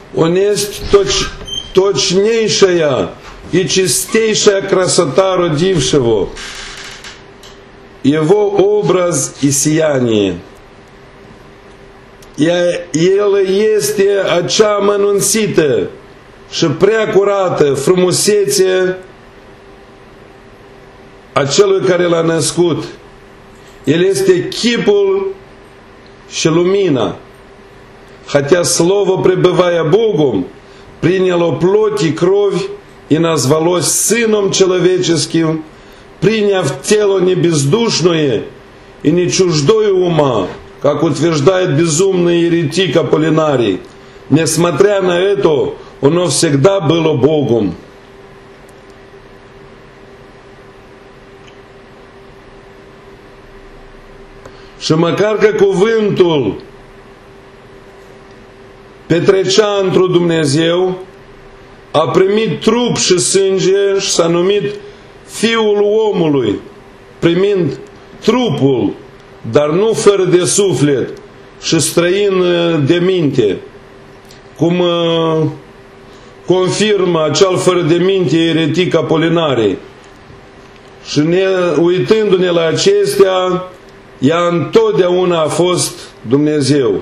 Он есть точнейшая и чистейшая красота родившего, Его образ и сияние. El este acea mănunțită și prea curată frumusețe a celui care l-a născut. El este chipul și lumina. Хотя Слово, пребывая Богом, приняло плоть и кровь и назвалось Сыном Человеческим, приняв тело не бездушное и не чуждое ума, как утверждает безумный еретик Аполлинарий. Несмотря на это, оно всегда было Богом. Și măcar că cuvântul petrecea într-un Dumnezeu, a primit trup și sânge și s-a numit Fiul omului, primind trupul, dar nu fără de suflet și străin de minte, cum confirmă acel fără de minte eretic Apolinarii. Și uitându-ne la acestea, ea întotdeauna a fost Dumnezeu.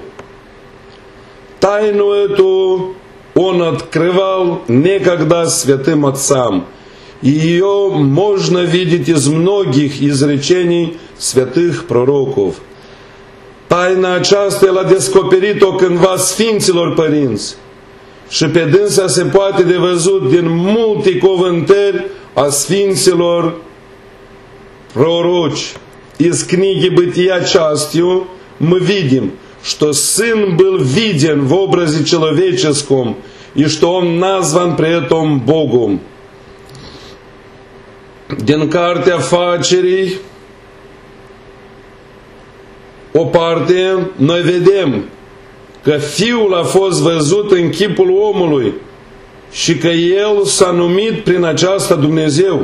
Тайну эту он открывал некогда святым отцам. И ее можно видеть из многих изречений святых prorocов. Taina aceasta el a descoperit-o cândva Sfinților Părinți și pe dânsa se poate de văzut din multe cuvântări a Sfinților proroci. Из книги Бытия частью мы видим, что Сын был виден в образе человеческом и что Он назван при этом Богом. Din Cartea Facerii, o parte, noi vedem că Fiul a fost văzut în chipul omului și că El s-a numit prin aceasta Dumnezeu.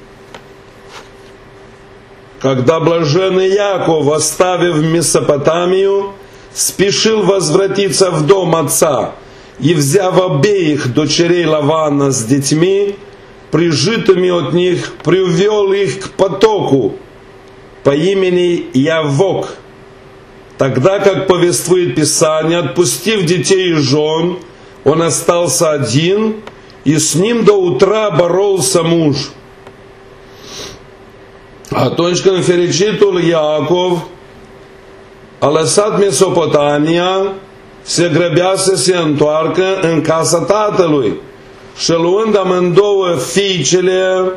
Когда блаженный Яков, оставив Месопотамию, спешил возвратиться в дом отца и, взяв обеих дочерей Лавана с детьми, прижитыми от них, привел их к потоку по имени Явок. Тогда, как повествует Писание, отпустив детей и жен, он остался один, и с ним до утра боролся муж. Atunci când fericitul Iacov a lăsat Mesopotamia, se grăbea să se întoarcă în casa tatălui și luând amândouă fiicele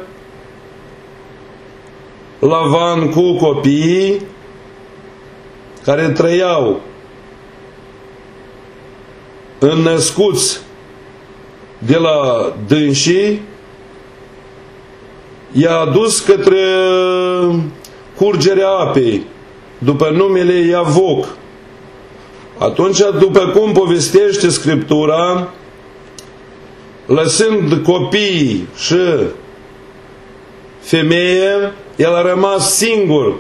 Lavan cu copiii care trăiau înnăscuți de la dânsii, i-a adus către curgerea apei, după numele Iavoc. Atunci, după cum povestește Scriptura, lăsând copiii și femeie, el a rămas singur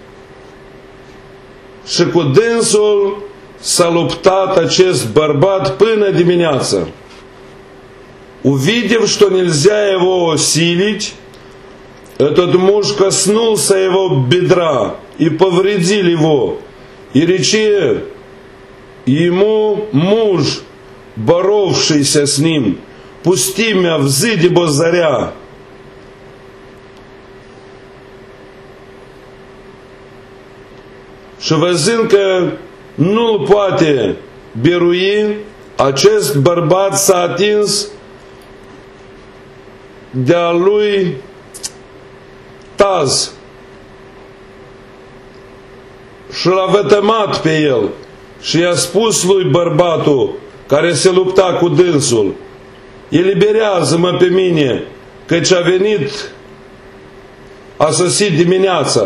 și cu dânsul s-a luptat acest bărbat până dimineață. Увидев, что нельзя его осилить, этот муж коснулся его бедра и повредил его, и рече ему муж, боровшийся с ним: «Пусти меня, взыди, бо заря». Și văzând că nu-l poate birui, acest bărbat s-a atins de-a lui Taz și l-a vătămat pe el și i-a spus lui bărbatul care se lupta cu dânsul: eliberează-mă pe mine, căci a venit, a sosit dimineața.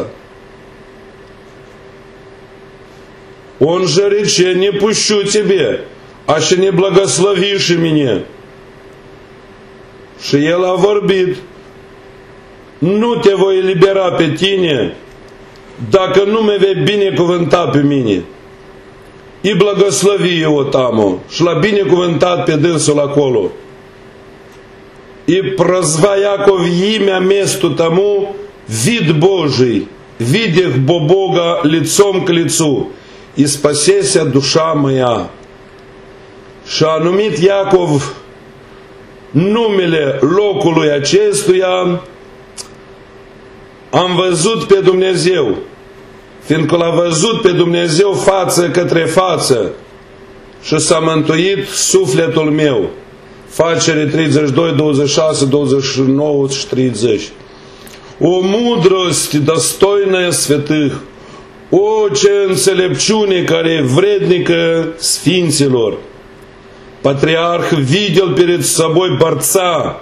Он же рече: не пущу тебе, аще не благословишь меня. Și el a vorbit: nu te voi elibera pe tine dacă nu me vei binecuvânta pe mine. îi blagăslăvi Iotamo și l-a binecuvântat pe dânsul acolo. И прозва Яков имя месту тому вид Божий, видях бо Бога лицом к лицу, и спасеся душа моя. Și a numit Iacov numele locului acestuia, am văzut pe Dumnezeu, fiindcă l-a văzut pe Dumnezeu față către față și s-a mântuit sufletul meu. Facere 32, 26, 29 și 30. O mudrost достойная святых, o ce înțelepciune care e vrednică sfinților. Patriarh видел перед собой борца,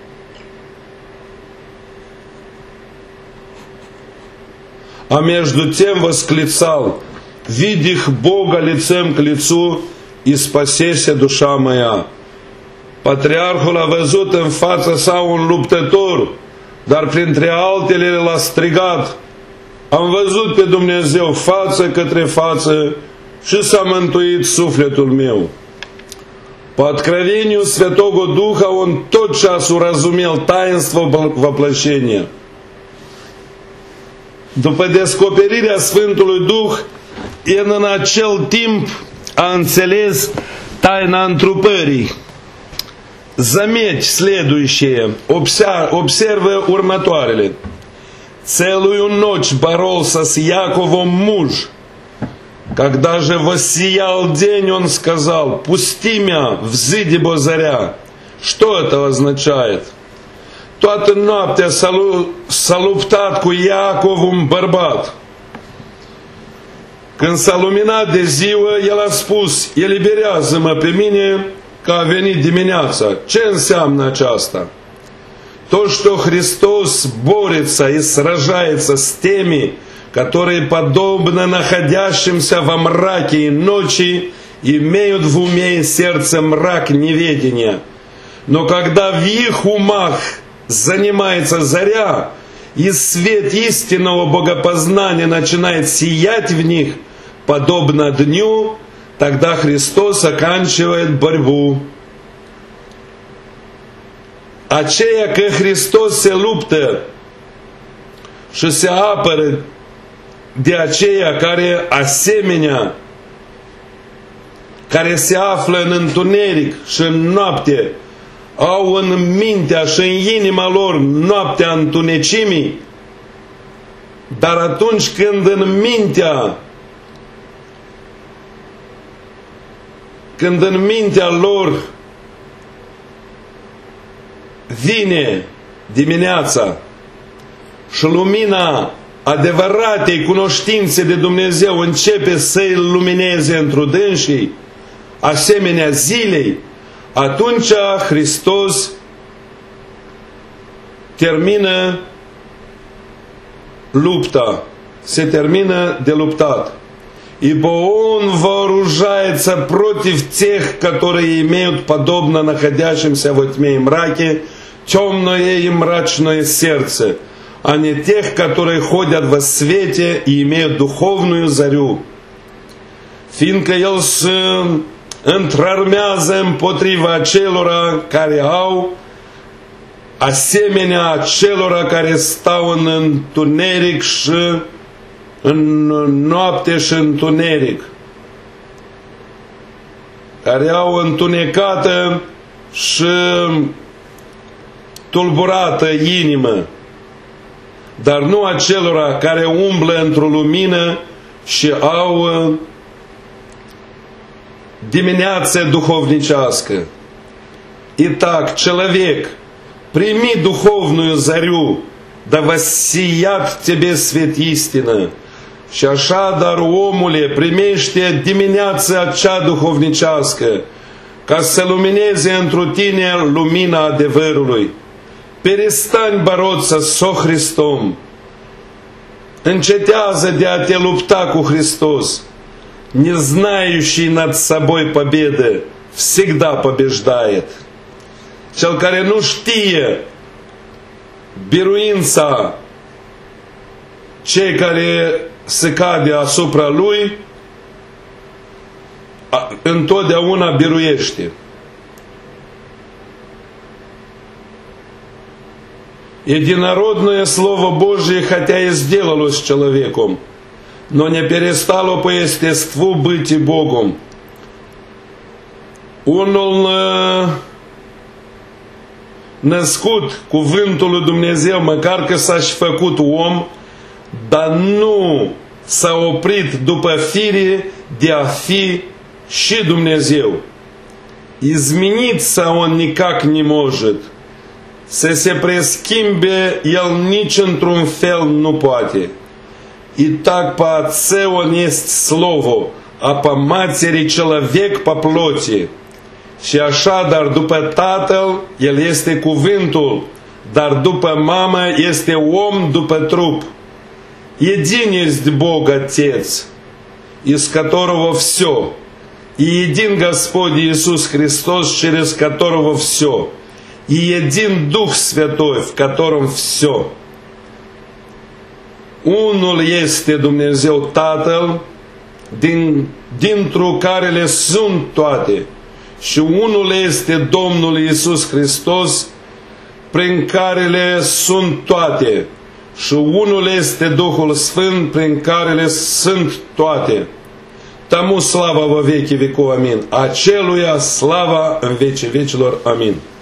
а между тем восклицал: видих Бога лицем к лицу, и спасеся душа моя. Patriarhul a văzut în fața sa un luptător, dar printre altele l-a strigat: am văzut pe Dumnezeu față către față și s-a mântuit sufletul meu. По откровению Святого Духа он тотчас уразумел таинство воплощения. După descoperirea Sfântului Duh, el în acel timp a înțeles taina întrupării. Заметь следующее, обсервы урматуарили. Целую ночь боролся с Яковом муж. Когда же воссиял день, он сказал: пусти меня, взыди бо заря. Что это означает? Toată noaptea s-a luptat cu Iacov un bărbat. Când s-a luminat de ziua, el a spus: eliberează-mă pe mine, că a venit dimineața. Ce înseamnă aceasta? То, что Христос борется и сражается с теми, которые, подобно находящимся во мраке и ночи, имеют в уме и сердце мрак неведения. Но когда в их умах занимается заря, и свет истинного богопознания начинает сиять в них, подобно дню, тогда Христос оканчивает борьбу. Aceea că Hristos se luptă și se apără de aceia care asemenea, care se află în întuneric și în noapte, au în mintea și în inima lor noaptea întunecimii, dar atunci când în mintea lor vine dimineața și lumina adevăratei cunoștințe de Dumnezeu începe să-i lumineze într-o dânsii, asemenea zilei, atunci Hristos termină lupta, se termină de luptat. Ибо Он вооружается против тех, которые имеют, подобно находящимся во тьме и мраке, темное и мрачное сердце, а не тех, которые ходят во свете и имеют dуховную зарю. Fiindcă El se întrarmează împotriva acelora care au, asemenea acelora care stau în întuneric și în noapte și întuneric, care au întunecată și tulburată inimă, dar nu acelora care umblă într-o lumină și au dimineață duhovnicească. Итак, человек, прими духовную зарю, да воссият в тебе свет истины. Și așadar, omule, primește dimineața acea duhovnicească, ca să lumineze întru tine lumina adevărului. Перестань бороться со Христом. Încetează de a te lupta cu Hristos. Не знающий над собой победы всегда побеждает. Cel care nu știe biruința cei care se cade asupra lui, întotdeauna biruiește. Единородное Слово Божие, хотя и сделалось человеком, но не перестало по естеству быть и Богом. Unul născut, cuvântul lui Dumnezeu, măcar că s-a și făcut om, dar nu s-a oprit după fire de a fi și Dumnezeu. Измениться он никак не может. Să se preschimbe el nici într-un fel nu poate. И так по Отце он есть Слово, а по Матери человек по плоти. Și așadar după Tatăl, El este cuvântul, dar după mamă este om după trup. Един есть Бог Отец, из которого все, и един Господь Иисус Христос, через которого все, и един Дух Святой, в котором все. Unul este Dumnezeu Tatăl, dintr-o care le sunt toate, și unul este Domnul Iisus Hristos, prin care le sunt toate, și unul este Duhul Sfânt, prin care le sunt toate. Тому слава во веки веков, амин. Aceluia slava în vecii vecilor, amin.